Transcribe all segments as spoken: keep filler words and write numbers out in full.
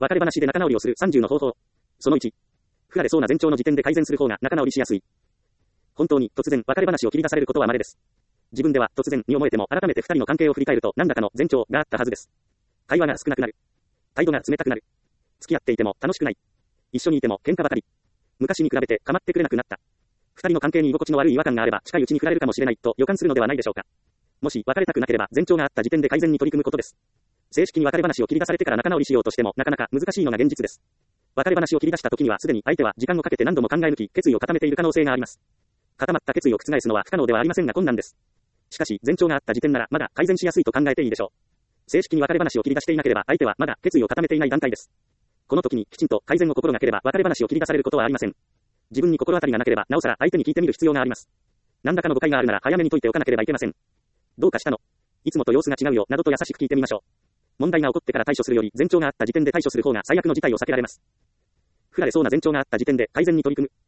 別れ話で仲直りをするさんじゅうの方法。そのいち。振られそうな前兆の時点で改善する方が仲直りしやすい。本当に突然別れ話を切り出されることは稀です。自分では突然に思えても改めて二人の関係を振り返ると何らかの前兆があったはずです。会話が少なくなる。態度が冷たくなる。付き合っていても楽しくない。一緒にいても喧嘩ばかり。昔に比べて構ってくれなくなった。二人の関係に居心地の悪い違和感があれば近いうちに振られるかもしれないと予感するのではないでしょうか。もし別れたくなければ前兆があった時点で改善に取り組むことです。正式に別れ話を切り出されてから仲直りしようとしてもなかなか難しいのが現実です。別れ話を切り出した時にはすでに相手は時間をかけて何度も考え抜き決意を固めている可能性があります。固まった決意を覆すのは不可能ではありませんが困難です。しかし前兆があった時点ならまだ改善しやすいと考えていいでしょう。正式に別れ話を切り出していなければ相手はまだ決意を固めていない段階です。この時にきちんと改善を心がければ別れ話を切り出されることはありません。自分に心当たりがなければなおさら相手に聞いてみる必要があります。何らかの誤解があるなら早めに解いておかなければいけません。どうかしたの？いつもと様子が違うよなどと優しく聞いてみましょう。問題が起こってから対処するより前兆があった時点で対処する方が最悪の事態を避けられます。振られそうな前兆があった時点で改善に取り組む。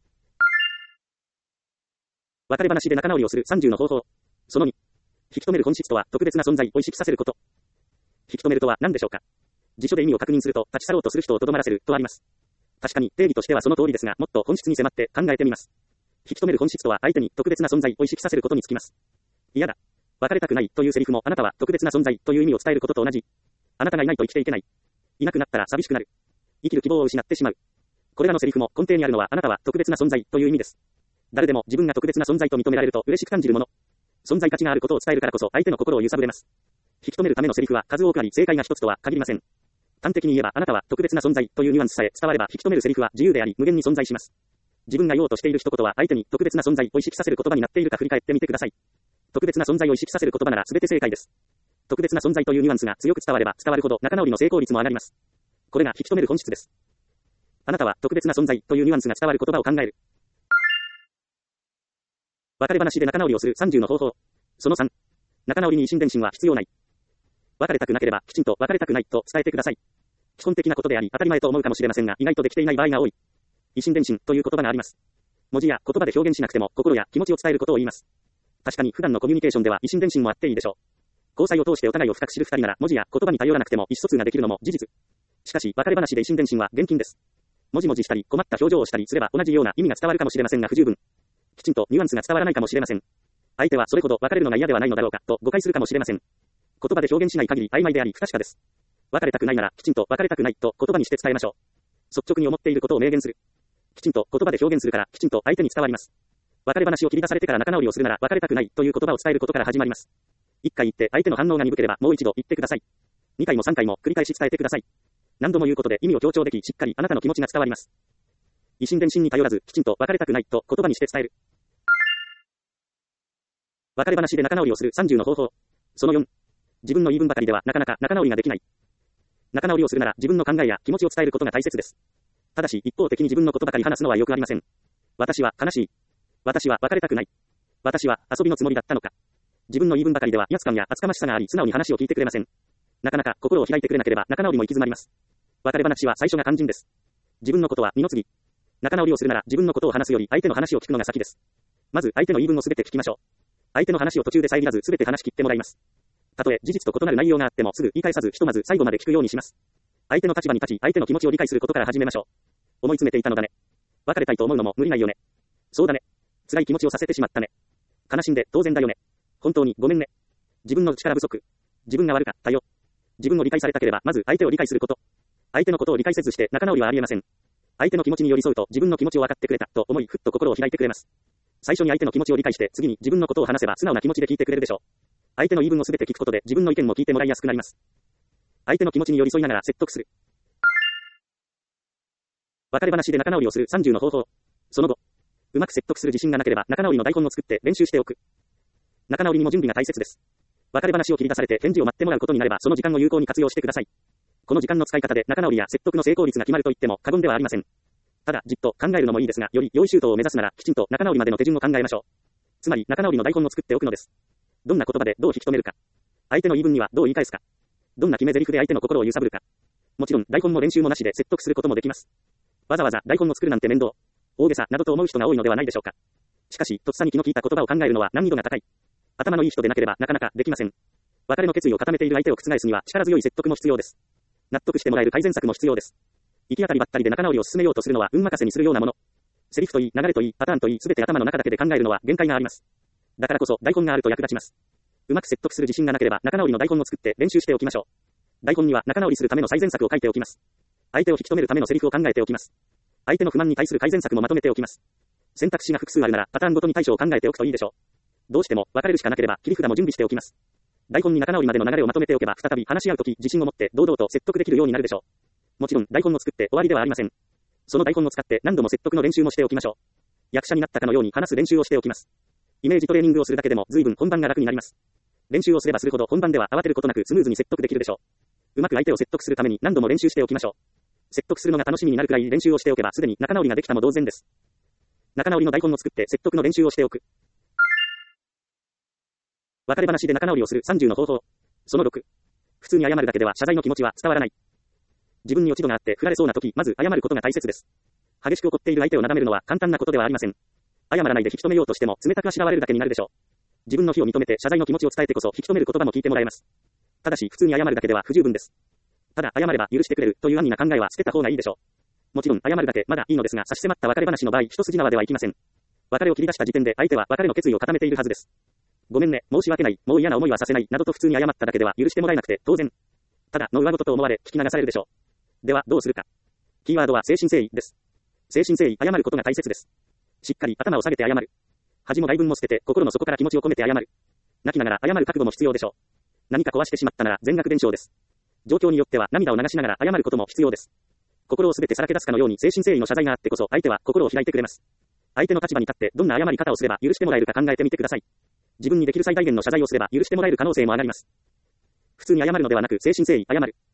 別れ話で仲直りをするさんじゅうの方法。そのに。引き止める本質とは特別な存在を意識させること。引き止めるとは何でしょうか。辞書で意味を確認すると立ち去ろうとする人をとどまらせるとあります。確かに定義としてはその通りですがもっと本質に迫って考えてみます。引き止める本質とは相手に特別な存在を意識させることにつきます。嫌だ。別れたくないというセリフもあなたは特別な存在という意味を伝えることと同じ。あなたがいないと生きていけない。いなくなったら寂しくなる。生きる希望を失ってしまう。これらのセリフも根底にあるのはあなたは特別な存在という意味です。誰でも自分が特別な存在と認められると嬉しく感じるもの。存在価値があることを伝えるからこそ相手の心を揺さぶれます。引き止めるためのセリフは数多くあり正解が一つとは限りません。端的に言えばあなたは特別な存在というニュアンスさえ伝われば引き止めるセリフは自由であり無限に存在します。自分が言おうとしている一言は相手に特別な存在を意識させる言葉になっているか振り返ってみてください。特別な存在を意識させる言葉なら全て正解です。特別な存在というニュアンスが強く伝われば伝わるほど仲直りの成功率も上がります。これが引き止める本質です。あなたは特別な存在というニュアンスが伝わる言葉を考える。別れ話で仲直りをするさんじゅうの方法。そのさん。仲直りに以心伝心は必要ない。別れたくなければきちんと別れたくないと伝えてください。基本的なことであり当たり前と思うかもしれませんが意外とできていない場合が多い。以心伝心という言葉があります。文字や言葉で表現しなくても心や気持ちを伝えることを言います。確かに普段のコミュニケーションでは以心伝心もあっていいでしょう。交際を通してお互いを深く知る二人なら文字や言葉に頼らなくても意思疎通ができるのも事実。しかし別れ話で以心伝心は厳禁です。もじもじしたり困った表情をしたりすれば同じような意味が伝わるかもしれませんが不十分。きちんとニュアンスが伝わらないかもしれません。相手はそれほど別れるのが嫌ではないのだろうかと誤解するかもしれません。言葉で表現しない限り曖昧であり不確かです。別れたくないならきちんと別れたくないと言葉にして伝えましょう。率直に思っていることを明言する。きちんと言葉で表現するからきちんと相手に伝わります。別れ話を切り出されてから仲直りをするなら別れたくないという言葉を伝えることから始まります。一回言って相手の反応が鈍ければもう一度言ってください。二回も三回も繰り返し伝えてください。何度も言うことで意味を強調できしっかりあなたの気持ちが伝わります。以心伝心に頼らずきちんと別れたくないと言葉にして伝える。別れ話で仲直りをするさんじゅうの方法。そのよん。自分の言い分ばかりではなかなか仲直りができない。仲直りをするなら自分の考えや気持ちを伝えることが大切です。ただし一方的に自分のことばかり話すのはよくありません。私は悲しい。私は別れたくない。私は遊びのつもりだったのか。自分の言い分ばかりでは威圧感や厚かましさがあり素直に話を聞いてくれません。なかなか心を開いてくれなければ仲直りも行き詰まります。別れ話は最初が肝心です。自分のことは二の次。仲直りをするなら自分のことを話すより相手の話を聞くのが先です。まず相手の言い分をすべて聞きましょう。相手の話を途中で遮らずすべて話し切ってもらいます。たとえ事実と異なる内容があってもすぐ言い返さずひとまず最後まで聞くようにします。相手の立場に立ち相手の気持ちを理解することから始めましょう。思い詰めていたのだね。別れたいと思うのも無理ないよね。そうだね。辛い気持ちをさせてしまったね。悲しんで当然だよね。本当にごめんね。自分の力不足。自分が悪かったよ。自分を理解されたければまず相手を理解すること。相手のことを理解せずして仲直りはありえません。相手の気持ちに寄り添うと自分の気持ちを分かってくれたと思いふっと心を開いてくれます。最初に相手の気持ちを理解して次に自分のことを話せば素直な気持ちで聞いてくれるでしょう。相手の言い分をすべて聞くことで自分の意見も聞いてもらいやすくなります。相手の気持ちに寄り添いながら説得する。別れ話で仲直りをするさんじゅうの方法。その後、うまく説得する自信がなければ仲直りの台本を作って練習しておく。仲直りにも準備が大切です。別れ話を切り出されて返事を待ってもらうことになればその時間を有効に活用してください。この時間の使い方で仲直りや説得の成功率が決まると言っても過言ではありません。ただじっと考えるのもいいですが、より良い周到を目指すならきちんと仲直りまでの手順を考えましょう。つまり仲直りの台本を作っておくのです。どんな言葉でどう引き止めるか。相手の言い分にはどう言い返すか。どんな決め台詞で相手の心を揺さぶるか。もちろん台本も練習もなしで説得することもできます。わざわざ台本を作るなんて面倒、大げさなどと思う人が多いのではないでしょうか。しかしとっさに気の利いた言葉を考えるのは難易度が高い。頭のいい人でなければなかなかできません。別れの決意を固めている相手を覆すには力強い説得も必要です。 納得してもらえる改善策も必要です。行き当たりばったりで仲直りを進めようとするのは運任せにするようなもの。セリフといい、流れといい、パターンといい、すべて頭の中だけで考えるのは限界があります。だからこそ台本があると役立ちます。うまく説得する自信がなければ仲直りの台本を作って練習しておきましょう。台本には仲直りするための最善策を書いておきます。相手を引き止めるためのセリフを考えておきます。相手の不満に対する改善策もまとめておきます。選択肢が複数あるならパターンごとに対処を考えておくといいでしょう。どうしても別れるしかなければ切り札も準備しておきます。台本に仲直りまでの流れをまとめておけば再び話し合うとき自信を持って堂々と説得できるようになるでしょう。もちろん台本を作って終わりではありません。その台本を使って何度も説得の練習もしておきましょう。役者になったかのように話す練習をしておきます。イメージトレーニングをするだけでも随分本番が楽になります。練習をすればするほど本番では慌てることなくスムーズに説得できるでしょう。うまく相手を説得するために何度も練習しておきましょう。説得するのが楽しみになるくらい練習をしておけばすでに仲直りができたも同然です。仲直りの台本を作って説得の練習をしておく。別れ話で仲直りをするさんじゅうの方法。そのろく。普通に謝るだけでは謝罪の気持ちは伝わらない。自分に落ち度があって振られそうな時、まず謝ることが大切です。激しく怒っている相手をなだめるのは簡単なことではありません。謝らないで引き止めようとしても冷たくあしらわれるだけになるでしょう。自分の非を認めて謝罪の気持ちを伝えてこそ引き止める言葉も聞いてもらえます。ただし普通に謝るだけでは不十分です。ただ謝れば許してくれるという安易な考えは捨てた方がいいでしょう。もちろん謝るだけまだいいのですが差し迫った別れ話の場合一筋縄ではいきません。別れを切り出した時点で相手は別れの決意を固めているはずです。ごめんね、申し訳ない、もう嫌な思いはさせないなどと普通に謝っただけでは許してもらえなくて当然。ただの上事と思われ聞き流されるでしょう。ではどうするか。キーワードは誠心誠意です。誠心誠意謝ることが大切です。しっかり頭を下げて謝る。恥も外聞も捨てて心の底から気持ちを込めて謝る。泣きながら謝る覚悟も必要でしょう。何か壊してしまったなら全額弁償です。状況によっては涙を流しながら謝ることも必要です。心をすべてさらけ出すかのように誠心誠意の謝罪があってこそ相手は心を開いてくれます。相手の立場に立ってどんな謝り方をすれば許してもらえるか考えてみてください。自分にできる最大限の謝罪をすれば許してもらえる可能性も上がります。普通に謝るのではなく誠心誠意謝る。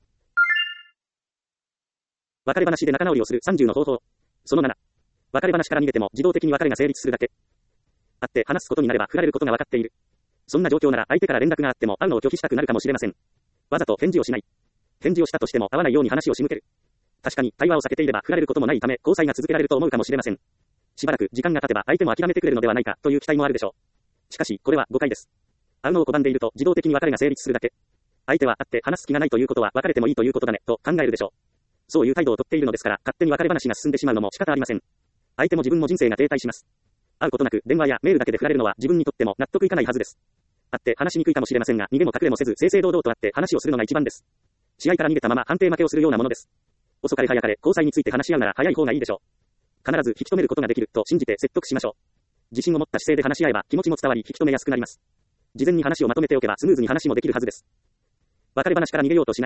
別れ話で仲直りをするさんじゅうの方法。そのなな。別れ話から逃げても自動的に別れが成立するだけ。会って話すことになれば振られることが分かっている。そんな状況なら相手から連絡があっても会うのを拒否したくなるかもしれません。わざと返事をしない。返事をしたとしても会わないように話を仕向ける。確かに対話を避けていれば振られることもないため交際が続けられると思うかもしれません。しばらく時間が経てば相手も諦めてくれるのではないかという期待もあるでしょう。しかしこれは誤解です。会うのを拒んでいると自動的に別れが成立するだけ。相手は会って話す気がないということは別れてもいいということだねと考えるでしょう。そういう態度をとっているのですから勝手に別れ話が進んでしまうのも仕方ありません。相手も自分も人生が停滞します。会うことなく電話やメールだけで振られるのは自分にとっても納得いかないはずです。会って話しにくいかもしれませんが逃げも隠れもせず正々堂々と会って話をするのが一番です。試合から逃げたまま判定負けをするようなものです。遅かれ早かれ交際について話し合うなら早い方がいいでしょう。必ず引き止めることができると信じて説得しましょう。自信を持った姿勢で話し合えば気持ちも伝わり引き止めやすくなります。事前に話をまとめておけばスムーズに話もできるはずです。別れ話から逃げようとしない。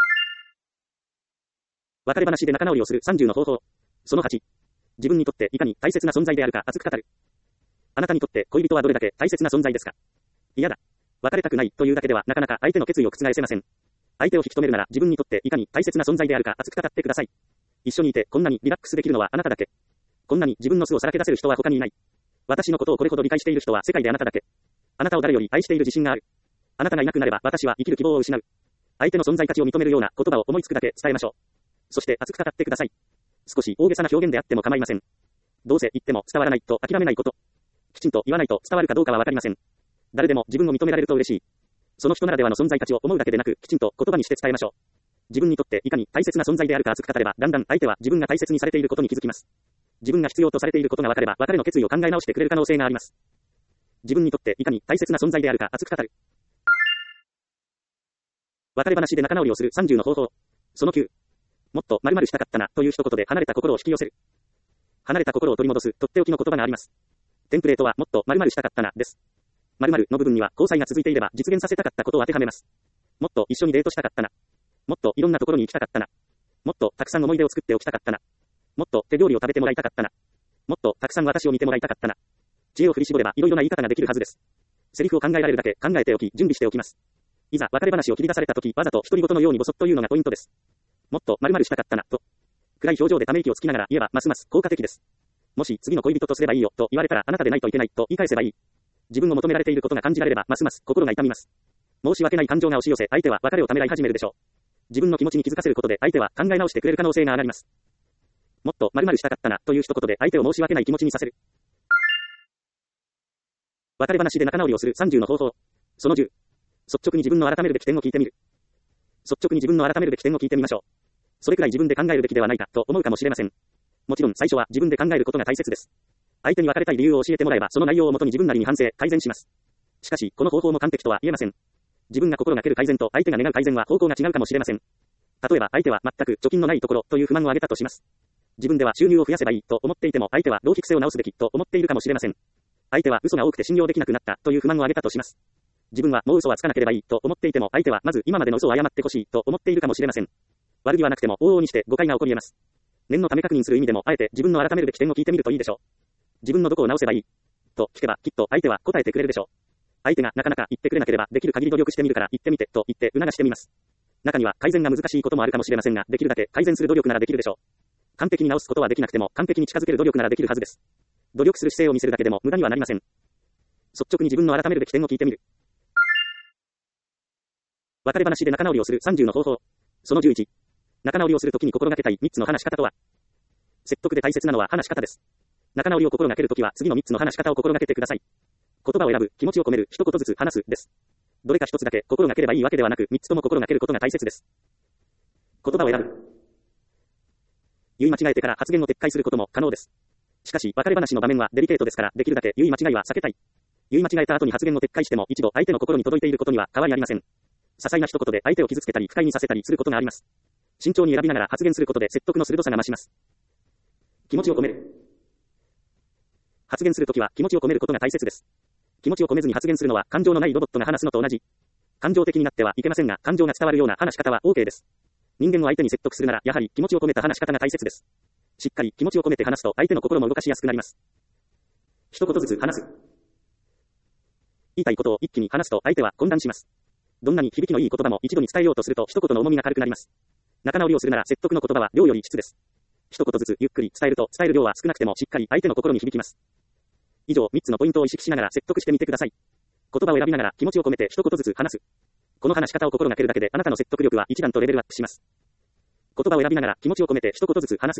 別れ話で仲直りをするさんじゅうの方法。そのはち。自分にとっていかに大切な存在であるか熱く語る。あなたにとって恋人はどれだけ大切な存在ですか。嫌だ。別れたくないというだけではなかなか相手の決意を覆せません。相手を引き止めるなら自分にとっていかに大切な存在であるか熱く語ってください。一緒にいてこんなにリラックスできるのはあなただけ。こんなに自分の素をさらけ出せる人は他にいない。私のことをこれほど理解している人は世界であなただけ。あなたを誰より愛している自信がある。あなたがいなくなれば私は生きる希望を失う。相手の存在価値を認めるような言葉を思いつくだけ伝えましょう。そして熱く語ってください。少し大げさな表現であっても構いません。どうせ言っても伝わらないと諦めないこと。きちんと言わないと伝わるかどうかはわかりません。誰でも自分を認められると嬉しい。その人ならではの存在価値を思うだけでなくきちんと言葉にして伝えましょう。自分にとっていかに大切な存在であるか熱く語ればだんだん相手は自分が大切にされていることに気づきます。自分が必要とされていることが分かれば別れの決意を考え直してくれる可能性があります。自分にとっていかに大切な存在であるか熱く語る。別れ話で仲直りをするさんじゅうの方法。そのきゅう。もっと〇〇したかったなという一言で離れた心を引き寄せる。離れた心を取り戻すとっておきの言葉があります。テンプレートはもっと〇〇したかったなです。〇〇の部分には交際が続いていれば実現させたかったことを当てはめます。もっと一緒にデートしたかったな。もっといろんなところに行きたかったな。もっとたくさん思い出を作っておきたかったな。もっと手料理を食べてもらいたかったな。もっとたくさん私を見てもらいたかったな。知恵を振り絞ればいろいろな言い方ができるはずです。セリフを考えられるだけ考えておき準備しておきます。いざ別れ話を切り出されたときわざと独り言のようにボソッと言うのがポイントです。もっと〇〇したかったなと暗い表情でため息をつきながら言えばますます効果的です。もし次の恋人とすればいいよと言われたらあなたでないといけないと言い返せばいい。自分を求められていることが感じられればますます心が痛みます。申し訳ない感情が押し寄せ相手は別れをためらい始めるでしょう。自分の気持ちに気づかせることで相手は考え直してくれる可能性が上がります。もっと〇〇したかったなという一言で相手を申し訳ない気持ちにさせる。別れ話で仲直りをするさんじゅうの方法。そのじゅう。率直に自分の改めるべき点を聞いてみる。 率直に自分の改めるべき点を聞いてみましょう。それくらい自分で考えるべきではないか、と思うかもしれません。もちろん最初は自分で考えることが大切です。相手に別れたい理由を教えてもらえば、その内容をもとに自分なりに反省、改善します。しかし、この方法も完璧とは言えません。自分が心がける改善と相手が願う改善は方向が違うかもしれません。例えば相手は全く貯金のないところという不満を挙げたとします。自分では収入を増やせばいいと思っていても、相手は浪費癖を直すべきと思っているかもしれません。相手は嘘が多くて信用できなくなったという不満を挙げたとします。自分はもう嘘はつかなければいいと思っていても、相手はまず今までの嘘を謝ってほしいと思っているかもしれません。悪気はなくても往々にして誤解が起こり得ます。念のため確認する意味でも、あえて自分の改めるべき点を聞いてみるといいでしょう。自分のどこを直せばいいと聞けば、きっと相手は答えてくれるでしょう。相手がなかなか言ってくれなければ、できる限り努力してみるから言ってみてと言って促してみます。中には改善が難しいこともあるかもしれませんが、できるだけ改善する努力ならできるでしょう。完璧に直すことはできなくても、完璧に近づける努力ならできるはずです。努力する姿勢を見せるだけでも無駄にはなりません。率直に自分の改めるべき点を聞いてみる。別れ話で仲直りをするさんじゅうの方法。そのじゅういち。仲直りをするときに心がけたいみっつの話し方とは。説得で大切なのは話し方です。仲直りを心がけるときは次のみっつの話し方を心がけてください。言葉を選ぶ、気持ちを込める、一言ずつ話す、です。どれか一つだけ心がければいいわけではなく、みっつとも心がけることが大切です。言葉を選ぶ。言い間違えてから発言を撤回することも可能です。しかし、別れ話の場面はデリケートですから、できるだけ言い間違いは避けたい。言い間違えた後に発言を撤回しても、一度相手の心に届いていることには変わりありません。些細な一言で相手を傷つけたり不快にさせたりすることがあります。慎重に選びながら発言することで説得の鋭さが増します。気持ちを込める。発言するときは気持ちを込めることが大切です。気持ちを込めずに発言するのは感情のないロボットが話すのと同じ。感情的になってはいけませんが、感情が伝わるような話し方は OK です。人間を相手に説得するなら、やはり気持ちを込めた話し方が大切です。しっかり気持ちを込めて話すと相手の心も動かしやすくなります。一言ずつ話す。言いたいことを一気に話すと相手は混乱します。どんなに響きのいい言葉も一度に伝えようとすると一言の重みが軽くなります。仲直りをするなら説得の言葉は量より質です。一言ずつゆっくり伝えると伝える量は少なくてもしっかり相手の心に響きます。以上みっつのポイントを意識しながら説得してみてください。言葉を選びながら気持ちを込めて一言ずつ話す。この話し方を心がけるだけであなたの説得力は一段とレベルアップします。言葉を選びながら気持ちを込めて一言ずつ話す。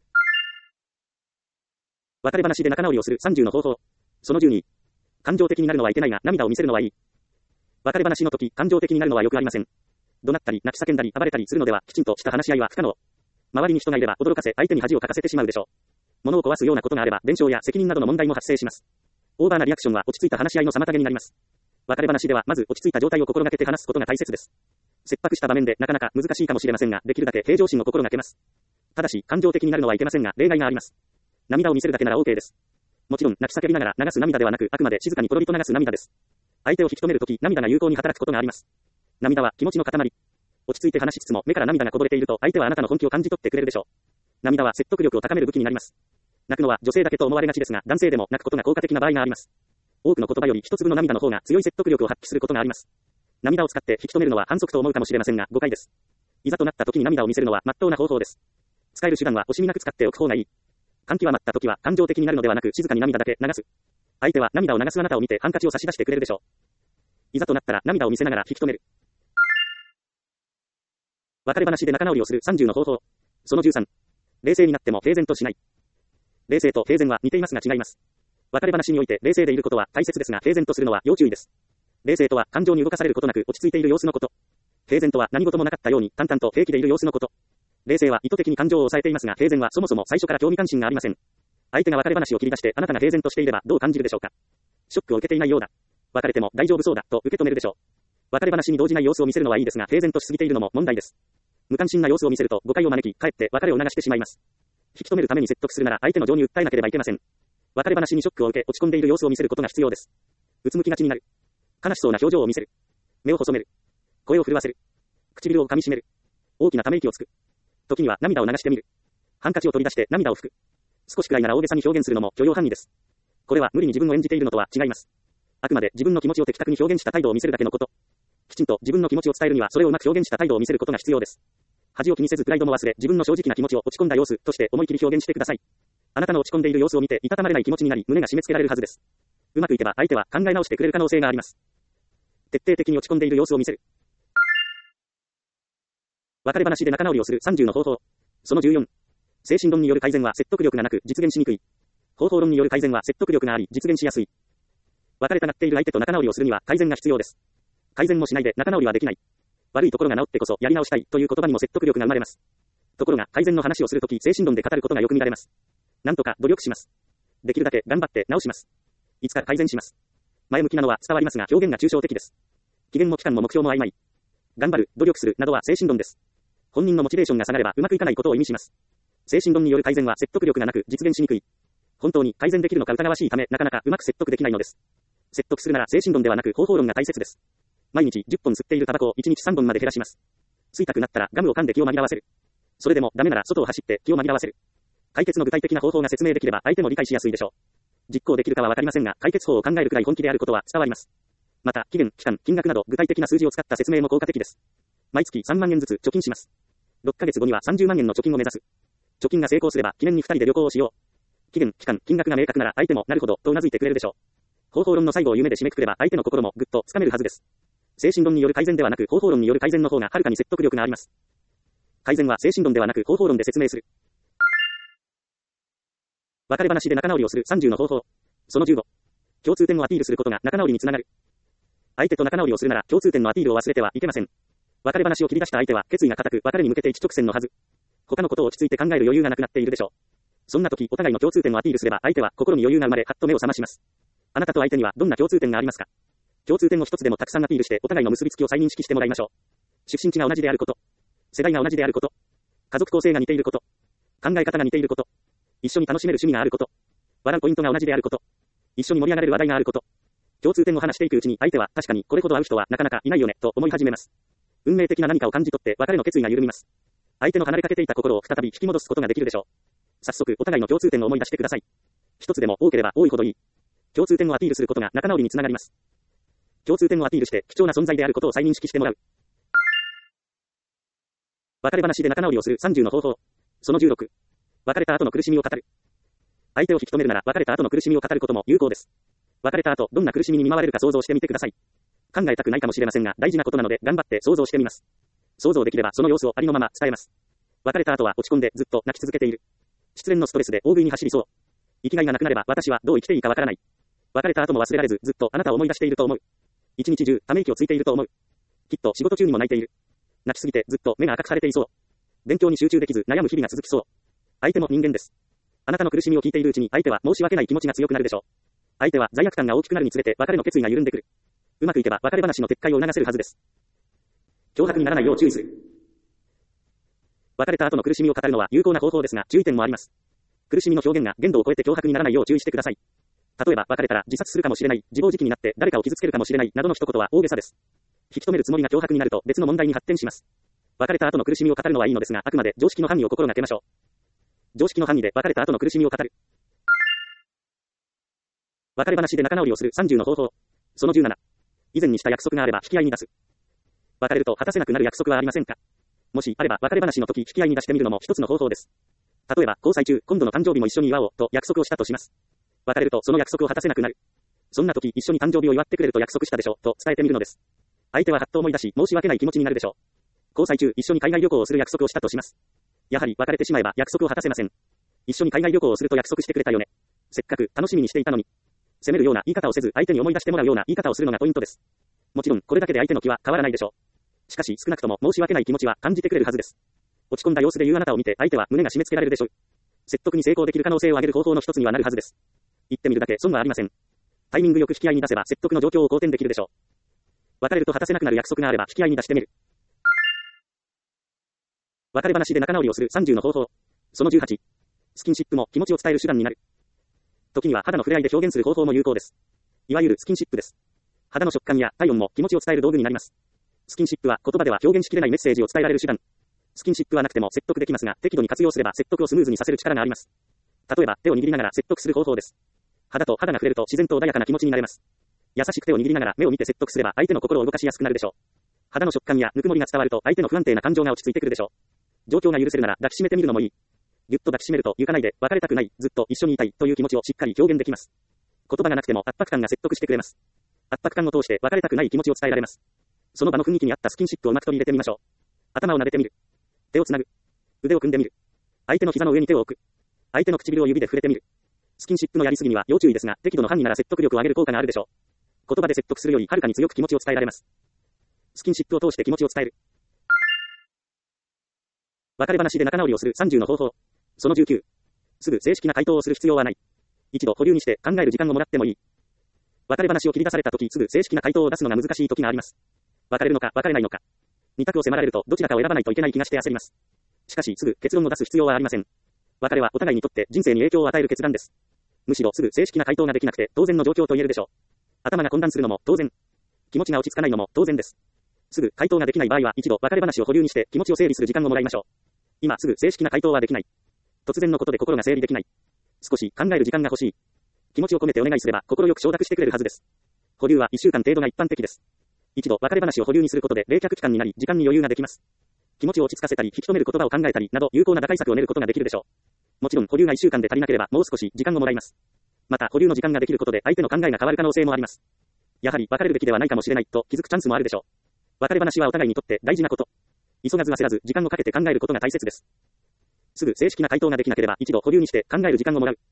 別れ話で仲直りをするさんじゅうの方法。そのじゅうに。感情的になるのはいけないが涙を見せるのはいい。別れ話の時感情的になるのはよくありません。怒鳴ったり泣き叫んだり暴れたりするのではきちんとした話し合いは不可能。周りに人がいれば驚かせ相手に恥をかかせてしまうでしょう。物を壊すようなことがあれば弁償や責任などの問題も発生します。オーバーなリアクションは落ち着いた話し合いの妨げになります。別れ話ではまず落ち着いた状態を心がけて話すことが大切です。切迫した場面でなかなか難しいかもしれませんが、できるだけ平常心を心がけます。ただし感情的になるのはいけませんが、例外があります。涙を見せるだけなら OK です。もちろん泣き叫びながら流す涙ではなく、あくまで静かにポロリと流す涙です。相手を引き止めるとき涙が有効に働くことがあります。涙は気持ちの塊。落ち着いて話しつつも目から涙がこぼれていると相手はあなたの本気を感じ取ってくれるでしょう。涙は説得力を高める武器になります。泣くのは女性だけと思われがちですが、男性でも泣くことが効果的な場合があります。多くの言葉より一粒の涙の方が強い説得力を発揮することがあります。涙を使って引き止めるのは反則と思うかもしれませんが、誤解です。いざとなった時に涙を見せるのは真っ当な方法です。使える手段は惜しみなく使っておく方がいい。感極まった時は感情的になるのではなく静かに涙だけ流す。相手は涙を流すあなたを見てハンカチを差し出してくれるでしょう。いざとなったら涙を見せながら引き止める。別れ話で仲直りをするさんじゅうの方法。そのじゅうさん。冷静になっても平然としない。冷静と平然は似ていますが違います。別れ話において冷静でいることは大切ですが、平然とするのは要注意です。冷静とは感情に動かされることなく落ち着いている様子のこと。平然とは何事もなかったように淡々と平気でいる様子のこと。冷静は意図的に感情を抑えていますが、平然はそもそも最初から興味関心がありません。相手が別れ話を切り出してあなたが平然としていればどう感じるでしょうか。ショックを受けていないようだ。別れても大丈夫そうだと受け止めるでしょう。別れ話に動じない様子を見せるのはいいですが、平然としすぎているのも問題です。無関心な様子を見せると誤解を招き、かえって別れを促してしまいます。引き止めるために説得するなら相手の情に訴えなければいけません。別れ話にショックを受け落ち込んでいる様子を見せることが必要です。うつむきがちになる。悲しそうな表情を見せる。目を細める。声を震わせる。唇を噛み締める。大きなため息をつく。時には涙を流してみる。ハンカチを取り出して涙を拭く。少しくらいなら大げさに表現するのも許容範囲です。これは無理に自分を演じているのとは違います。あくまで自分の気持ちを的確に表現した態度を見せるだけのこと。きちんと自分の気持ちを伝えるにはそれをうまく表現した態度を見せることが必要です。恥を気にせずプライドも忘れ、自分の正直な気持ちを落ち込んだ様子として思い切り表現してください。あなたの落ち込んでいる様子を見ていたたまれない気持ちになり、胸が締め付けられるはずです。うまくいけば相手は考え直してくれる可能性があります。徹底的に落ち込んでいる様子を見せる。別れ話で仲直りをするさんじゅうの方法。そのじゅうよん。精神論による改善は説得力がなく実現しにくい。方法論による改善は説得力があり実現しやすい。別れたがっている相手と仲直りをするには改善が必要です。改善もしないで仲直りはできない。 悪いところが治ってこそやり直したいという言葉にも説得力が生まれます。ところが改善の話をするとき精神論で語ることがよく見られます。なんとか努力します。できるだけ頑張って直します。いつか改善します。前向きなのは伝わりますが表現が抽象的です。期限も期間も目標も曖昧。頑張る、努力するなどは精神論です。本人のモチベーションが下がればうまくいかないことを意味します。精神論による改善は説得力がなく実現しにくい。本当に改善できるのか疑わしいためなかなかうまく説得できないのです。説得するなら精神論ではなく方法論が大切です。毎日じゅっぽん吸っているタバコをいちにちさんぼんまで減らします。吸いたくなったらガムを噛んで気を紛らわせる。それでもダメなら外を走って気を紛らわせる。解決の具体的な方法が説明できれば相手も理解しやすいでしょう。実行できるかはわかりませんが、解決法を考えるくらい本気であることは伝わります。また、期限、期間、金額など具体的な数字を使った説明も効果的です。毎月さんまんえんずつ貯金します。ろっかげつごにはさんじゅうまんえんの貯金を目指す。貯金が成功すれば記念にふたりで旅行をしよう。期限、期間、金額が明確なら相手もなるほどと頷いてくれるでしょう。方法論の最後を夢で締めくくれば相手の心もぐっとつかめるはずです。精神論による改善ではなく方法論による改善の方がはるかに説得力があります。改善は精神論ではなく方法論で説明する。別れ話で仲直りをするさんじゅうの方法。そのじゅうご。共通点をアピールすることが仲直りにつながる。相手と仲直りをするなら共通点のアピールを忘れてはいけません。別れ話を切り出した相手は決意が固く別れに向けて一直線のはず。他のことを落ち着いて考える余裕がなくなっているでしょう。そんな時お互いの共通点をアピールすれば相手は心に余裕が生まれはっと目を覚まします。あなたと相手にはどんな共通点がありますか？共通点を一つでもたくさんアピールしてお互いの結びつきを再認識してもらいましょう。出身地が同じであること。世代が同じであること。家族構成が似ていること。考え方が似ていること。一緒に楽しめる趣味があること。笑うポイントが同じであること。一緒に盛り上がれる話題があること。共通点を話していくうちに相手は確かにこれほど合う人はなかなかいないよねと思い始めます。運命的な何かを感じ取って別れの決意が緩みます。相手の離れかけていた心を再び引き戻すことができるでしょう。早速お互いの共通点を思い出してください。一つでも多ければ多いほどいい。共通点をアピールすることが仲直りにつながります。共通点をアピールして貴重な存在であることを再認識してもらう。別れ話で仲直りをするさんじゅうの方法。そのじゅうろく。別れた後の苦しみを語る。相手を引き止めるなら別れた後の苦しみを語ることも有効です。別れた後どんな苦しみに見舞われるか想像してみてください。考えたくないかもしれませんが大事なことなので頑張って想像してみます。想像できればその様子をありのまま伝えます。別れた後は落ち込んでずっと泣き続けている。失恋のストレスで大食いに走りそう。生きがいがなくなれば私はどう生きていいかわからない。別れた後も忘れられずずっとあなたを思い出していると思う。一日中ため息をついていると思う。きっと仕事中にも泣いている。泣きすぎてずっと目が赤く腫れていそう。勉強に集中できず悩む日々が続きそう。相手も人間です。あなたの苦しみを聞いているうちに相手は申し訳ない気持ちが強くなるでしょう。相手は罪悪感が大きくなるにつれて別れの決意が緩んでくる。うまくいけば別れ話の撤回を促せるはずです。脅迫にならないよう注意する。別れた後の苦しみを語るのは有効な方法ですが注意点もあります。苦しみの表現が限度を超えて脅迫にならないよう注意してください。例えば別れたら自殺するかもしれない、自暴自棄になって誰かを傷つけるかもしれないなどの一言は大げさです。引き止めるつもりが脅迫になると別の問題に発展します。別れた後の苦しみを語るのはいいのですがあくまで常識の範囲を心がけましょう。常識の範囲で別れた後の苦しみを語る。別れ話で仲直りをするさんじゅうの方法。そのじゅうなな。以前にした約束があれば引き合いに出す。別れると果たせなくなる約束はありませんか？もしあれば別れ話の時引き合いに出してみるのも一つの方法です。例えば交際中今度の誕生日も一緒に祝おうと約束をしたとします。別れるとその約束を果たせなくなる。そんな時一緒に誕生日を祝ってくれると約束したでしょと伝えてみるのです。相手ははっと思い出し申し訳ない気持ちになるでしょう。交際中一緒に海外旅行をする約束をしたとします。やはり別れてしまえば約束を果たせません。一緒に海外旅行をすると約束してくれたよね。せっかく楽しみにしていたのに。責めるような言い方をせず相手に思い出してもらうような言い方をするのがポイントです。もちろんこれだけで相手の気は変わらないでしょう。しかし少なくとも申し訳ない気持ちは感じてくれるはずです。落ち込んだ様子で言うあなたを見て相手は胸が締め付けられるでしょう。説得に成功できる可能性を上げる方法の一つにはなるはずです。言ってみるだけ損はありません。タイミングよく引き合いに出せば説得の状況を好転できるでしょう。別れると果たせなくなる約束があれば引き合いに出してみる。別れ話で仲直りをするさんじゅうの方法。そのじゅうはち。スキンシップも気持ちを伝える手段になる。時には肌の触れ合いで表現する方法も有効です。いわゆるスキンシップです。肌の触感や体温も気持ちを伝える道具になります。スキンシップは言葉では表現しきれないメッセージを伝えられる手段。スキンシップはなくても説得できますが、適度に活用すれば説得をスムーズにさせる力があります。例えば手を握りながら説得する方法です。肌と肌が触れると自然と穏やかな気持ちになれます。優しく手を握りながら目を見て説得すれば相手の心を動かしやすくなるでしょう。肌の触感やぬくもりが伝わると相手の不安定な感情が落ち着いてくるでしょう。状況が許せるなら抱きしめてみるのもいい。ぎゅっと抱きしめると行かないで、別れたくない、ずっと一緒にいたいという気持ちをしっかり表現できます。言葉がなくても圧迫感が説得してくれます。圧迫感を通して別れたくない気持ちを伝えられます。その場の雰囲気に合ったスキンシップをうまく取り入れてみましょう。頭を撫でてみる。手をつなぐ。腕を組んでみる。相手の膝の上に手を置く。相手の唇を指で触れてみる。スキンシップのやりすぎには要注意ですが、適度の範囲なら説得力を上げる効果があるでしょう。言葉で説得するよりはるかに強く気持ちを伝えられます。 スキンシップを通して気持ちを伝える。別れ話で仲直りをするさんじゅうの方法。そのじゅうきゅう。すぐ正式な回答をする必要はない。一度保留にして考える時間をもらってもいい。別れ話を切り出されたとき、すぐ正式な回答を出すのが難しい時があります。別れるのか別れないのか。二択を迫られるとどちらかを選ばないといけない気がして焦ります。しかしすぐ結論を出す必要はありません。別れはお互いにとって人生に影響を与える決断です。むしろすぐ正式な回答ができなくて当然の状況と言えるでしょう。頭が混乱するのも当然。気持ちが落ち着かないのも当然です。すぐ回答ができない場合は一度別れ話を保留にして気持ちを整理する時間をもらいましょう。今すぐ正式な回答はできない。突然のことで心が整理できない。少し考える時間が欲しい。気持ちを込めてお願いすれば心よく承諾してくれるはずです。保留はいっしゅうかん程度が一般的です。一度別れ話を保留にすることで冷却期間になり時間に余裕ができます。気持ちを落ち着かせたり引き止める言葉を考えたりなど有効な打開策を練ることができるでしょう。もちろん保留がいっしゅうかんで足りなければもう少し時間をもらいます。また保留の時間ができることで相手の考えが変わる可能性もあります。やはり別れるべきではないかもしれないと気づくチャンスもあるでしょう。別れ話はお互いにとって大事なこと。急がず焦らず時間をかけて考えることが大切です。すぐ正式な回答ができなければ一度保留にして考える時間をもらう。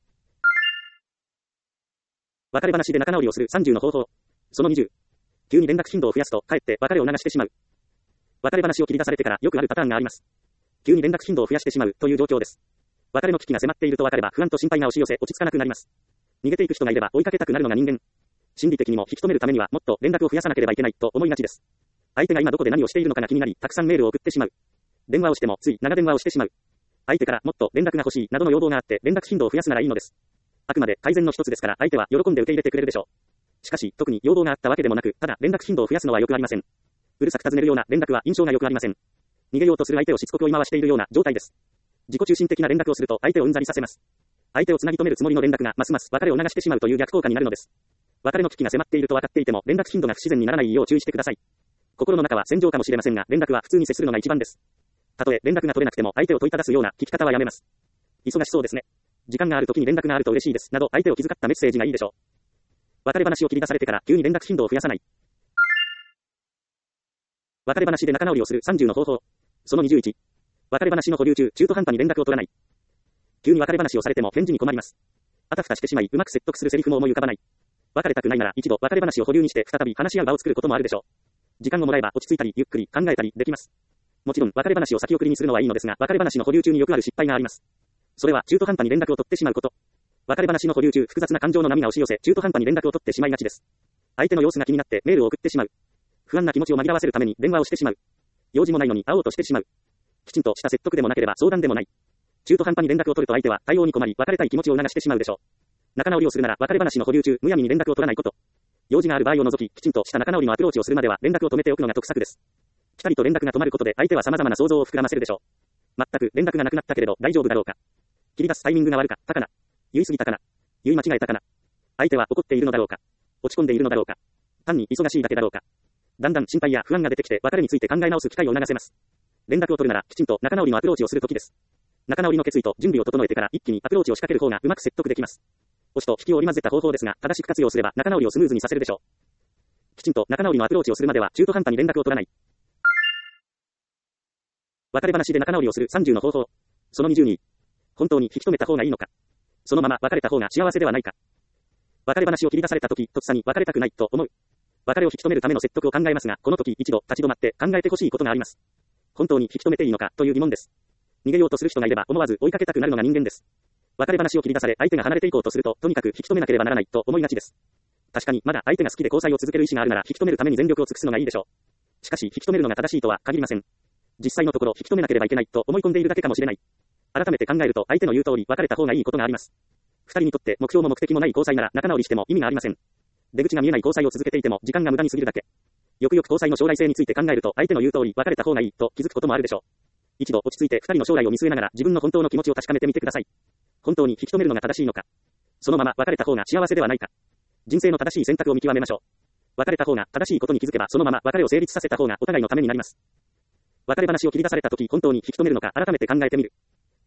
別れ話で仲直りをするさんじゅうの方法。そのにじゅう。急に連絡頻度を増やすとかえって別れを流してしまう。別れ話を切り出されてからよくあるパターンがあります。急に連絡頻度を増やしてしまうという状況です。別れの危機が迫っていると分かれば不安と心配が押し寄せ落ち着かなくなります。逃げていく人がいれば追いかけたくなるのが人間。心理的にも引き止めるためにはもっと連絡を増やさなければいけないと思いがちです。相手が今どこで何をしているのかが気になりたくさんメールを送ってしまう。電話をしてもつい長電話をしてしまう。相手からもっと連絡が欲しいなどの要望があって連絡頻度を増やすならいいのです。あくまで改善の一つですから相手は喜んで受け入れてくれるでしょう。しかし特に要望があったわけでもなくただ連絡頻度を増やすのはよくありません。うるさく尋ねるような連絡は印象がよくありません。逃げようとする相手をしつこく追い回しているような状態です。自己中心的な連絡をすると相手をうんざりさせます。相手をつなぎ止めるつもりの連絡がますます別れを流してしまうという逆効果になるのです。別れの危機が迫っていると分かっていても連絡頻度が不自然にならないよう注意してください。心の中は戦場かもしれませんが連絡は普通に接するのが一番です。たとえ連絡が取れなくても相手を問いただすような聞き方はやめます。忙しそうですね。時間がある時に連絡があると嬉しいですなど相手を気遣ったメッセージがいいでしょう。別れ話を切り出されてから急に連絡頻度を増やさない。別れ話で仲直りをするさんじゅうの方法。そのにじゅういち。別れ話の保留中、中途半端に連絡を取らない。急に別れ話をされても返事に困ります。あたふたしてしまい、うまく説得するセリフも思い浮かばない。別れたくないなら一度別れ話を保留にして再び話し合う場を作ることもあるでしょう。時間をもらえば落ち着いたり、ゆっくり考えたりできます。もちろん別れ話を先送りにするのはいいのですが、別れ話の保留中によくある失敗があります。それは中途半端に連絡を取ってしまうこと。別れ話の保留中、複雑な感情の波が押し寄せ、中途半端に連絡を取ってしまいがちです。相手の様子が気になってメールを送ってしまう。不安な気持ちを紛らわせるために電話をしてしまう。用事もないのに会おうとしてしまう。きちんとした説得でもなければ相談でもない。中途半端に連絡を取ると相手は対応に困り、別れたい気持ちを促してしまうでしょう。仲直りをするなら別れ話の保留中、むやみに連絡を取らないこと。用事がある場合を除き、きちんとした仲直りのアプローチをするまでは連絡を止めておくのが得策です。きたりと連絡が止まることで相手は様々な想像を膨らませるでしょう。全く連絡がなくなったけれど大丈夫だろうか。切り出すタイミングが悪かったかな。言い過ぎたかな。言い間違えたかな。相手は怒っているのだろうか。落ち込んでいるのだろうか。単に忙しいだけだろうか。だんだん心配や不安が出てきて別れについて考え直す機会を促せます。連絡を取るならきちんと仲直りのアプローチをするときです。仲直りの決意と準備を整えてから一気にアプローチを仕掛ける方がうまく説得できます。押しと引きを織り交ぜた方法ですが、正しく活用すれば仲直りをスムーズにさせるでしょう。きちんと仲直りのアプローチをするまでは中途半端に連絡を取らない。別れ話で仲直りをするさんじゅうの方法。そのにじゅうに。本当に引き止めた方がいいのか。そのまま別れた方が幸せではないか。別れ話を切り出されたとき、とっさに別れたくないと思う。別れを引き止めるための説得を考えますが、この時一度立ち止まって考えてほしいことがあります。本当に引き止めていいのかという疑問です。逃げようとする人がいれば思わず追いかけたくなるのが人間です。別れ話を切り出され相手が離れていこうとすると、とにかく引き止めなければならないと思いがちです。確かにまだ相手が好きで交際を続ける意思があるなら引き止めるために全力を尽くすのがいいでしょう。しかし引き止めるのが正しいとは限りません。実際のところ引き止めなければいけないと思い込んでいるだけかもしれない。改めて考えると相手の言う通り別れた方がいいことがあります。二人にとって目標も目的もない交際なら仲直りしても意味がありません。出口が見えない交際を続けていても時間が無駄に過ぎるだけ。よくよく交際の将来性について考えると相手の言う通り別れた方がいいと気づくこともあるでしょう。一度落ち着いて二人の将来を見据えながら自分の本当の気持ちを確かめてみてください。本当に引き止めるのが正しいのか。そのまま別れた方が幸せではないか。人生の正しい選択を見極めましょう。別れた方が正しいことに気づけばそのまま別れを成立させた方がお互いのためになります。別れ話を切り出されたとき本当に引き止めるのか改めて考えてみる。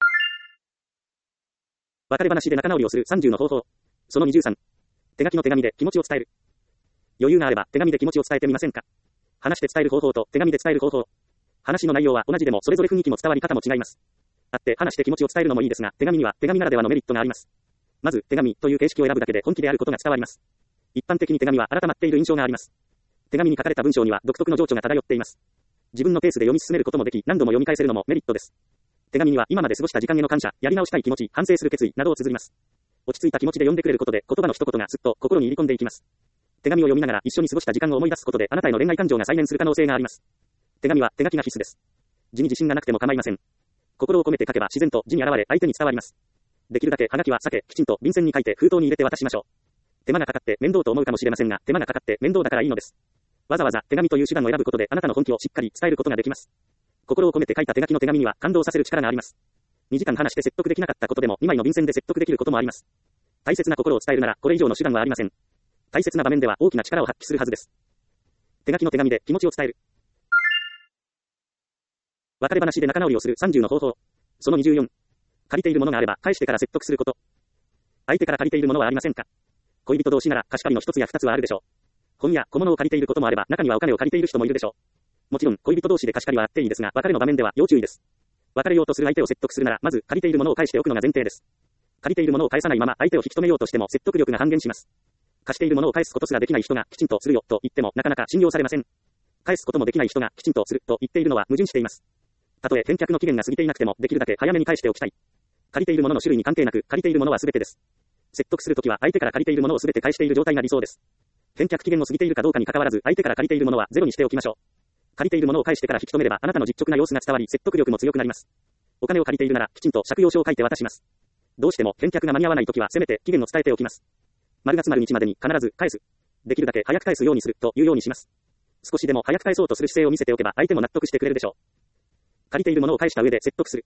別れ話で仲直りをするさんじゅうの方法。そのにじゅうさん。手書きの手紙で気持ちを伝える。余裕があれば手紙で気持ちを伝えてみませんか。話して伝える方法と手紙で伝える方法。話の内容は同じでもそれぞれ雰囲気も伝わり方も違います。会って話して気持ちを伝えるのもいいですが、手紙には手紙ならではのメリットがあります。まず手紙という形式を選ぶだけで本気であることが伝わります。一般的に手紙は改まっている印象があります。 手紙に書かれた文章には独特の情緒が漂っています。自分のペースで読み進めることもでき、何度も読み返せるのもメリットです。手紙には今まで過ごした時間への感謝、やり直したい気持ち、反省する決意などを綴ります。落ち着いた気持ちで読んでくれることで、言葉の一言がすっと心に入り込んでいきます。手紙を読みながら一緒に過ごした時間を思い出すことで、あなたへの恋愛感情が再燃する可能性があります。手紙は手書きが必須です。字に自信がなくても構いません。心を込めて書けば自然と字に現れ、相手に伝わります。できるだけハガキは避け、きちんと便箋に書いて封筒に入れて渡しましょう。手間がかかって面倒と思うかもしれませんが、手間がかかって面倒だからいいのです。わざわざ手紙という手段を選ぶことで、あなたの本気をしっかり伝えることができます。心を込めて書いた手書きの手紙には感動させる力があります。にじかん話して説得できなかったことでもにまいの便箋で説得できることもあります。大切な心を伝えるならこれ以上の手段はありません。大切な場面では大きな力を発揮するはずです。手書きの手紙で気持ちを伝える。別れ話で仲直りをするさんじゅうの方法。そのにじゅうよん。借りているものがあれば返してから説得すること。相手から借りているものはありませんか？恋人同士なら貸し借りの一つや二つはあるでしょう。本や小物を借りていることもあれば、中にはお金を借りている人もいるでしょう。もちろん恋人同士で貸し借りはあっていいですが、別れの場面では要注意です。別れようとする相手を説得するなら、まず借りているものを返しておくのが前提です。借りているものを返さないまま相手を引き止めようとしても説得力が半減します。貸しているものを返すことすらできない人がきちんとするよと言ってもなかなか信用されません。返すこともできない人がきちんとすると言っているのは矛盾しています。たとえ返却の期限が過ぎていなくてもできるだけ早めに返しておきたい。借りているものの種類に関係なく借りているものは全てです。説得するときは相手から借りているものを全て返している状態が理想です。返却期限を過ぎているかどうかに関わらず相手から借りているものはゼロにしておきましょう。借りているものを返してから引き止めればあなたの実直な様子が伝わり説得力も強くなります。お金を借りているならきちんと借用書を書いて渡します。どうしても返却が間に合わないときはせめて期限を伝えておきます。丸月丸日までに必ず返す。できるだけ早く返すようにするというようにします。少しでも早く返そうとする姿勢を見せておけば相手も納得してくれるでしょう。借りているものを返した上で説得する。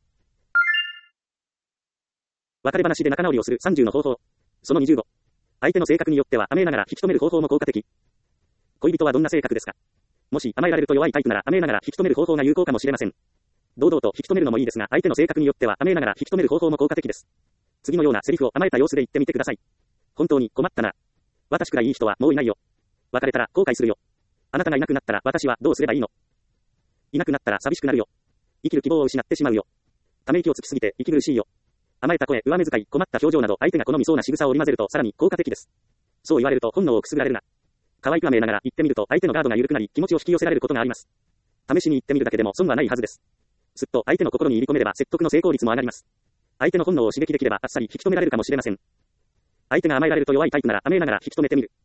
別れ話で仲直りをするさんじゅうの方法。そのにじゅうご。相手の性格によっては甘えながら引き止める方法も効果的。恋人はどんな性格ですか？もし甘えられると弱いタイプなら甘えながら引き止める方法が有効かもしれません。堂々と引き止めるのもいいですが、相手の性格によっては甘えながら引き止める方法も効果的です。次のようなセリフを甘えた様子で言ってみてください。本当に困ったな。私くらいいい人はもういないよ。別れたら後悔するよ。あなたがいなくなったら私はどうすればいいの？いなくなったら寂しくなるよ。生きる希望を失ってしまうよ。ため息をつきすぎて息苦しいよ。甘えた声、上目遣い、困った表情など相手が好みそうな仕草を織り交ぜるとさらに効果的です。そう言われると本能をくすぐられるな。可愛く甘えながら言ってみると相手のガードが緩くなり気持ちを引き寄せられることがあります。試しに言ってみるだけでも損はないはずです。すっと相手の心に入り込めれば説得の成功率も上がります。相手の本能を刺激できればあっさり引き止められるかもしれません。相手が甘えられると弱いタイプなら甘えながら引き止めてみる。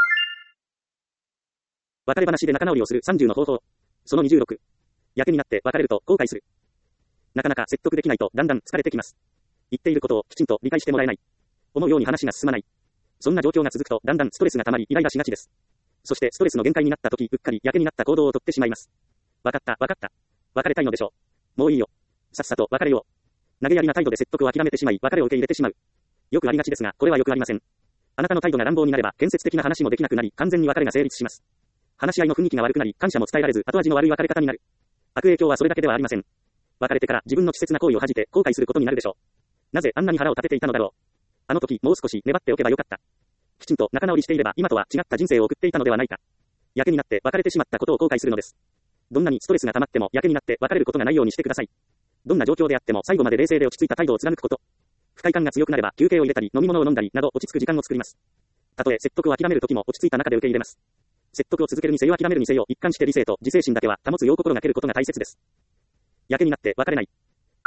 別れ話で仲直りをするさんじゅうの方法。そのにじゅうろく。やけになって別れると後悔する。なかなか説得できないとだんだん疲れてきます。言っていることをきちんと理解してもらえない。思うように話が進まない。そんな状況が続くとだんだんストレスが溜まりイライラしがちです。そしてストレスの限界になった時うっかりやけになった行動をとってしまいます。わかったわかった。別れたいのでしょう。もういいよ。さっさと別れよう。投げやりな態度で説得を諦めてしまい別れを受け入れてしまう。よくありがちですが、これはよくありません。あなたの態度が乱暴になれば建設的な話もできなくなり完全に別れが成立します。話し合いの雰囲気が悪くなり感謝も伝えられず後味の悪い別れ方になる。悪影響はそれだけではありません。別れてから自分の稚拙な行為を恥じて後悔することになるでしょう。なぜあんなに腹を立てていたのだろう。あの時もう少し粘っておけばよかった。きちんと仲直りしていれば今とは違った人生を送っていたのではないか。やけになって別れてしまったことを後悔するのです。どんなにストレスが溜まってもやけになって別れることがないようにしてください。どんな状況であっても最後まで冷静で落ち着いた態度を貫くこと。不快感が強くなれば休憩を入れたり飲み物を飲んだりなど落ち着く時間を作ります。たとえ説得を諦める時も落ち着いた中で受け入れます。説得を続けるにせよ諦めるにせよ一貫して理性と自制心だけは保つよう心がけることが大切です。やけになって別れない。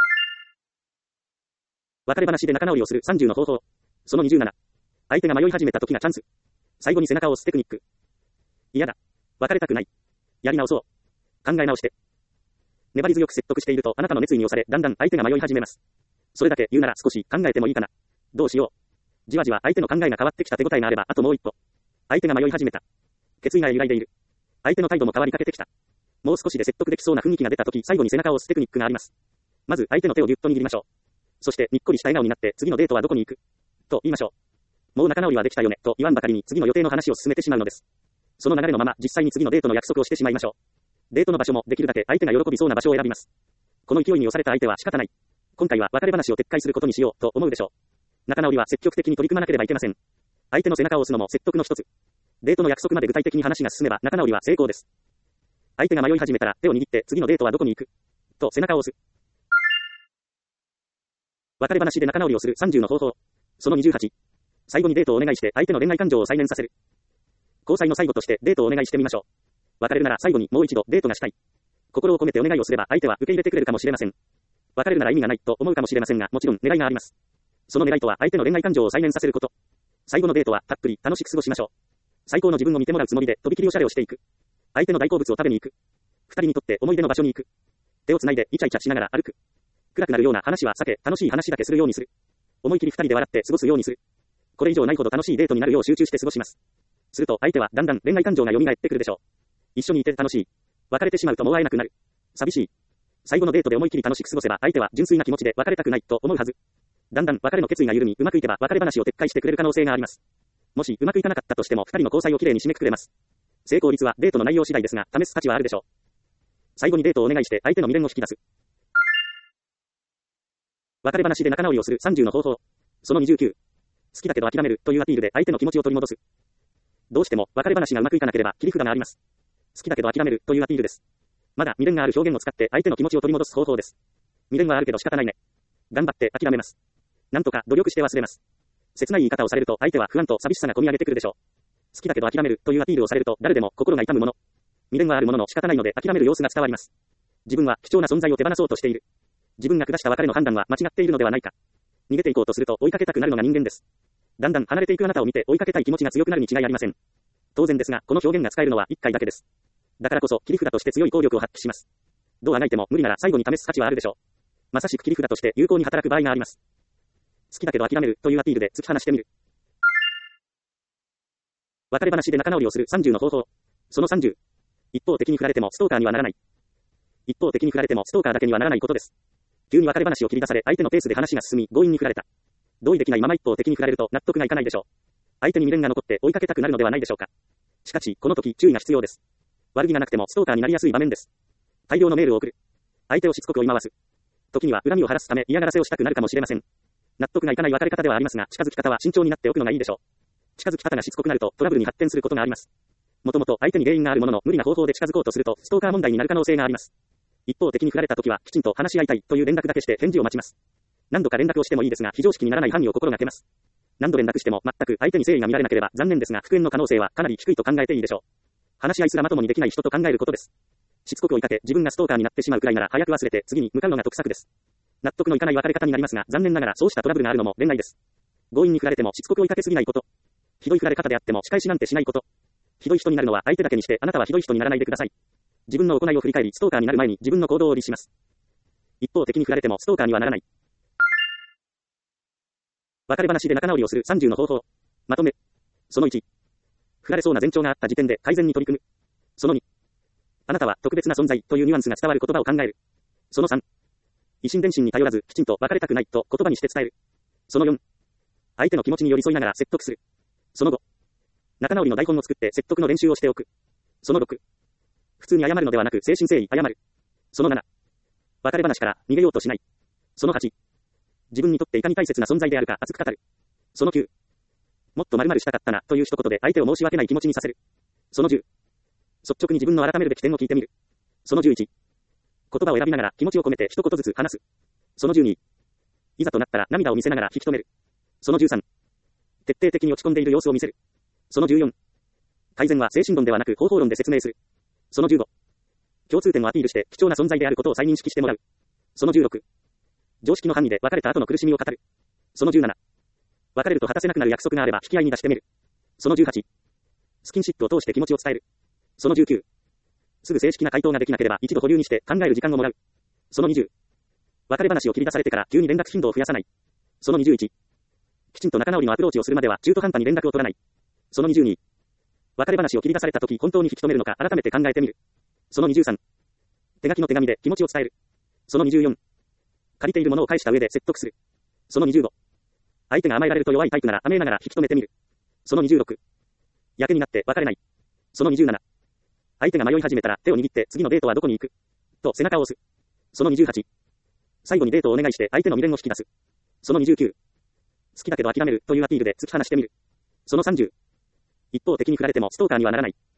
別れ話で仲直りをするさんじゅうの方法。そのにじゅうなな。相手が迷い始めた時がチャンス。最後に背中を押すテクニック。嫌だ。別れたくない。やり直そう。考え直して。粘り強く説得しているとあなたの熱意に押されだんだん相手が迷い始めます。それだけ言うなら少し考えてもいいかな。どうしよう。じわじわ相手の考えが変わってきた手応えがあればあともう一歩。相手が迷い始めた。決意が揺らいでいる。相手の態度も変わりかけてきた。もう少しで説得できそうな雰囲気が出た時最後に背中を押すテクニックがあります。まず相手の手をぎゅっと握りましょう。そしてにっこりした笑顔になって次のデートはどこに行くと言いましょう。もう仲直りはできたよねと言わんばかりに次の予定の話を進めてしまうのです。その流れのまま実際に次のデートの約束をしてしまいましょう。デートの場所もできるだけ相手が喜びそうな場所を選びます。この勢いに押された相手は仕方ない。今回は別れ話を撤回することにしようと思うでしょう。仲直りは積極的に取り組まなければいけません。相手の背中を押すのも説得の一つ。デートの約束まで具体的に話が進めば仲直りは成功です。相手が迷い始めたら手を握って次のデートはどこに行くと背中を押す。別れ話で仲直りをするさんじゅうの方法。そのにじゅうはち。最後にデートをお願いして相手の恋愛感情を再燃させる。交際の最後としてデートをお願いしてみましょう。 別れるなら最後にもう一度デートがしたい。心を込めてお願いをすれば相手は受け入れてくれるかもしれません。別れるなら意味がないと思うかもしれませんが、もちろん狙いがあります。その狙いとは相手の恋愛感情を再燃させること。最後のデートはたっぷり楽しく過ごしましょう。最高の自分を見てもらうつもりでとびきりおしゃれをしていく。相手の大好物を食べに行く。二人にとって思い出の場所に行く。手をつないでイチャイチャしながら歩く。暗くなるような話は避け、楽しい話だけするようにする。思い切り二人で笑って過ごすようにする。これ以上ないほど楽しいデートになるよう集中して過ごします。すると相手はだんだん恋愛感情が蘇ってくるでしょう。一緒にいて楽しい。別れてしまうともう会えなくなる。寂しい。最後のデートで思い切り楽しく過ごせば相手は純粋な気持ちで別れたくないと思うはず。だんだん別れの決意が緩み、うまくいけば別れ話を撤回してくれる可能性があります。もしうまくいかなかったとしても二人の交際をきれいに締めくくれます。成功率はデートの内容次第ですが、試す価値はあるでしょう。最後にデートをお願いして相手の未練を引き出す。別れ話で仲直りをするさんじゅうの方法。そのにじゅうきゅう。好きだけど諦めるというアピールで相手の気持ちを取り戻す。どうしても別れ話がうまくいかなければ切り札があります。好きだけど諦めるというアピールです。まだ未練がある表現を使って相手の気持ちを取り戻す方法です。未練はあるけど仕方ないね。頑張って諦めます。なんとか努力して忘れます。切ない言い方をされると相手は不安と寂しさが込み上げてくるでしょう。好きだけど諦めるというアピールをされると誰でも心が痛むもの。未練はあるものの仕方ないので諦める様子が伝わります。自分は貴重な存在を手放そうとしている。自分が下した別れの判断は間違っているのではないか。逃げていこうとすると追いかけたくなるのが人間です。だんだん離れていくあなたを見て追いかけたい気持ちが強くなるに違いありません。当然ですが、この表現が使えるのはいっかいだけです。だからこそ切り札として強い効力を発揮します。どうあがいても無理なら最後に試す価値はあるでしょう。まさしく切り札として有効に働く場合があります。好きだけど諦めるというアピールで突き放してみる。別れ話で仲直りをするさんじゅうの方法。そのさんじゅう。一方的に振られてもストーカーにはならない。一方的に振られてもストーカーだけにはならないことです。急に別れ話を切り出され相手のペースで話が進み強引に振られた。同意できないまま一方的に振られると納得がいかないでしょう。相手に未練が残って追いかけたくなるのではないでしょうか。しかし、この時注意が必要です。悪気がなくてもストーカーになりやすい場面です。大量のメールを送る。相手をしつこく追い回す。時には恨みを晴らすため嫌がらせをしたくなるかもしれません。納得がいかない別れ方ではありますが、近づき方は慎重になっておくのがいいでしょう。近づき方がしつこくなるとトラブルに発展することがあります。もともと相手に原因があるものの無理な方法で近づこうとするとストーカー問題になる可能性があります。一方的に振られた時はきちんと話し合いたいという連絡だけして返事を待ちます。何度か連絡をしてもいいですが非常識にならない範囲を心がけます。何度連絡しても全く相手に誠意が見られなければ残念ですが復縁の可能性はかなり低いと考えていいでしょう。話し合いすらまともにできない人と考えることです。しつこく追いかけ自分がストーカーになってしまうくらいなら早く忘れて次に向かうのが得策です。納得のいかない別れ方になりますが残念ながらそうしたトラブルがあるのも恋愛です。強引に振られてもしつこく追いかけすぎないこと。ひどい振られ方であっても仕返しなんてしないこと。ひどい人になるのは相手だけにしてあなたはひどい人にならないでください。自分の行いを振り返りストーカーになる前に自分の行動を律します。一方的に振られてもストーカーにはならない。別れ話で仲直りをするさんじゅうの方法。まとめ。そのいち。振られそうな前兆があった時点で改善に取り組む。そのに。あなたは特別な存在というニュアンスが伝わる言葉を考える。そのさん。維心伝心に頼らずきちんと別れたくないと言葉にして伝える。そのよん。相手の気持ちに寄り添いながら説得する。そのご。仲直りの台本を作って説得の練習をしておく。そのろく。普通に謝るのではなく誠心誠意謝る。そのなな。別れ話から逃げようとしない。そのはち。自分にとっていかに大切な存在であるか熱く語る。そのきゅう。もっと〇〇したかったなという一言で相手を申し訳ない気持ちにさせる。そのじゅう。率直に自分の改めるべき点を聞いてみる。そのじゅういち。言葉を選びながら気持ちを込めて一言ずつ話す。そのじゅうに。いざとなったら涙を見せながら引き止める。そのじゅうさん。徹底的に落ち込んでいる様子を見せる。そのじゅうよん。改善は精神論ではなく方法論で説明する。そのじゅうご。共通点をアピールして貴重な存在であることを再認識してもらう。そのじゅうろく。常識の範囲で別れた後の苦しみを語る。そのじゅうなな。別れると果たせなくなる約束があれば引き合いに出してみる。そのじゅうはち。スキンシップを通して気持ちを伝える。そのじゅうきゅう。すぐ正式な回答ができなければ一度保留にして考える時間をもらう。そのにじゅう。別れ話を切り出されてから急に連絡頻度を増やさない。そのにじゅういち。きちんと仲直りのアプローチをするまでは中途半端に連絡を取らない。そのにじゅうに。別れ話を切り出された時本当に引き止めるのか改めて考えてみる。そのにじゅうさん。手書きの手紙で気持ちを伝える。そのにじゅうよん。借りているものを返した上で説得する。そのにじゅうご。相手が甘えられると弱いタイプなら甘えながら引き止めてみる。そのにじゅうろく。やけになって別れない。そのにじゅうなな。相手が迷い始めたら手を握って次のデートはどこに行くと背中を押す。そのにじゅうはち。最後にデートをお願いして相手の未練を引き出す。そのにじゅうきゅう。好きだけど諦めるというアピールで突き放してみる。そのさんじゅう。一方的に振られてもストーカーにはならない。